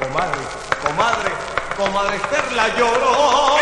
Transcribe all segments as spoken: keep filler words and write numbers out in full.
Comadre, comadre, comadre Esther la Llorona.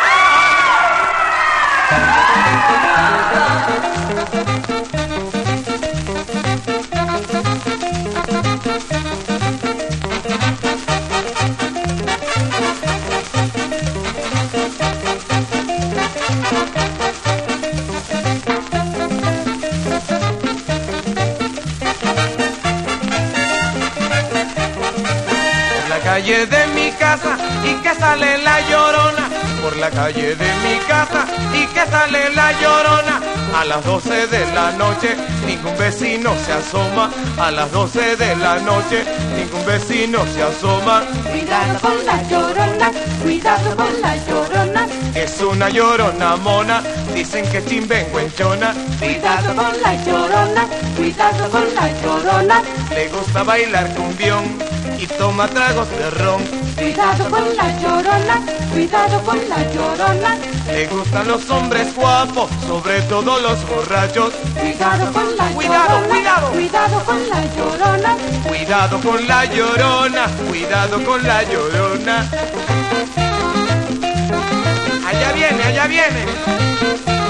Calle de mi casa y que sale la Llorona, por la calle de mi casa y que sale la Llorona. A las doce de la noche ningún vecino se asoma, a las doce de la noche ningún vecino se asoma. Cuidado con la Llorona, cuidado con la Llorona, es una llorona mona, dicen que es chimbenguenchona. Cuidado con la Llorona, cuidado con la Llorona, le gusta bailar cumbión y toma tragos de ron. Cuidado con la Llorona, cuidado con la Llorona, le gustan los hombres guapos, sobre todo los borrachos. Cuidado con la cuidado, Llorona, cuidado, cuidado con la Llorona, cuidado con la Llorona, cuidado con la Llorona. Allá viene, allá viene.